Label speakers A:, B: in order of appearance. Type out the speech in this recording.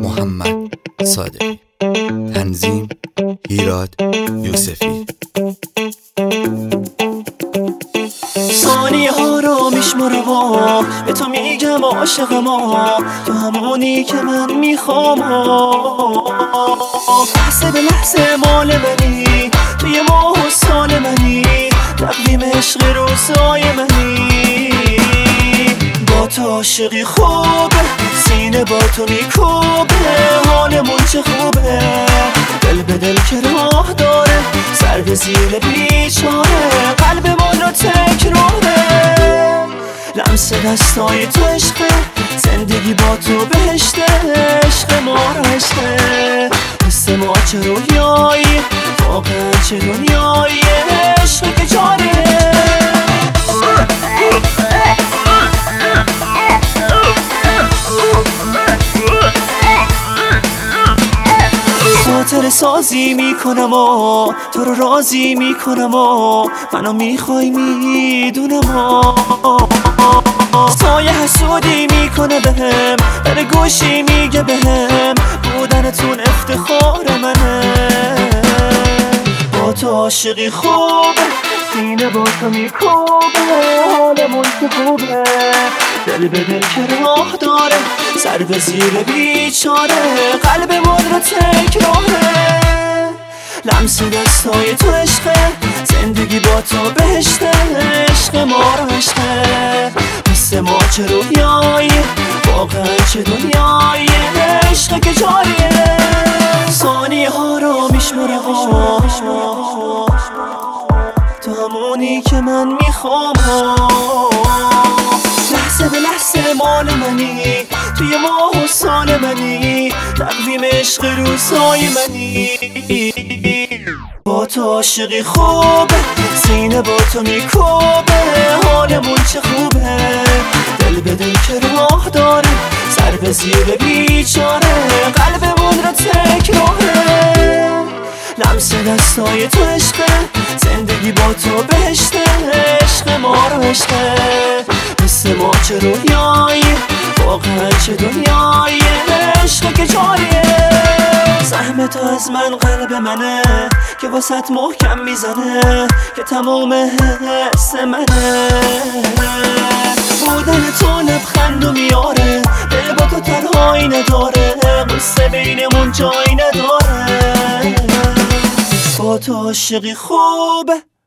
A: محمد صادقی. تنظیم هیراد یوسفی.
B: ثانیه ها رو میشمارم و به تو میگم عاشقم تو همونی که من میخوام لحظه به لحظه مال منی، توی ماه و سال منی، تقویم عشق روزای منی. با تو عاشقی خوبه، سینه با تو میکوبه، حالمون چه خوبه، دل به دل که راه داره، سر به زیر بیچاره، قلبمون رو تکراره. لمس دستای تو عشقه، زندگی با تو بهشته، عشق ما رو عشقه، حس ما چه رویایی، واقعا چه دنیایی، عشق که جاریه. خاطر سازی میکنم و تو رو راضی میکنم و منو میخوای میدونم سایه حسودی میکنه بهم، در گوشی میگه بهم بودنتون افتخار منه. با تو عاشقی خوبه، سینه با تو میکوبه، حالمون که خوبه، دل به دل که راه داره، سر به زیر بیچاره، قلبمون رو تکراره. لمس دستای تو عشقه، زندگی با تو بهشته، عشق ما رو عشقه، حس ما چه رویایی، واقعا چه دنیایی، عشق که جاریه. ثانیه ها رو میشمارم تو همونی که من میخوام لحظه به لحظه مال منی، توی ماه و سال منی، تقویم عشق روزای منی. با تو عاشقی خوبه، سینه با تو میکوبه، حالمون چه خوبه، دل به دل که راه داره، سر به زیر بیچاره، قلبمون رو تکراره. لمس دستای تو عشقه، زندگی با تو بهشته، عشق ما رو عشقه، حس ما چه رویایی، واقعا چه دنیایی، عشق که جاریه. سهم تو از من قلب منه که واسط محکم میزنه، که تمام حس منه، بودن تو لبخندو میاره، دل با تو تنهایی نداره، قصه بینمون جایی نداره. با تو عاشقی خوبه،